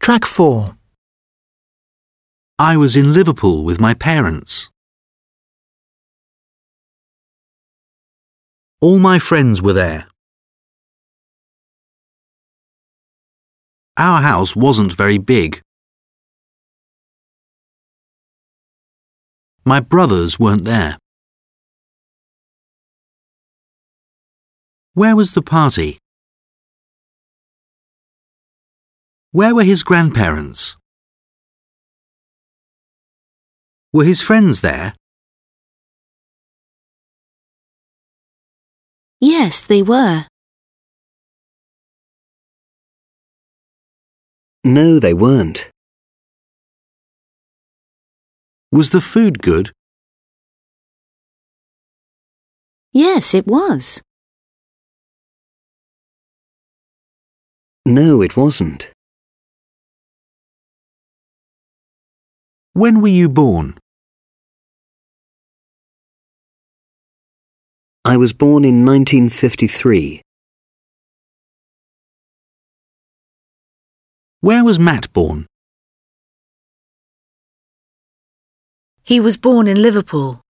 Track 4. I was in Liverpool with my parents. All my friends were there. Our house wasn't very big. My brothers weren't there. Where was the party? Where were his grandparents? Were his friends there? Yes, they were. No, they weren't. Was the food good? Yes, it was. No, it wasn't. When were you born? I was born in 1953. Where was Matt born? He was born in Liverpool.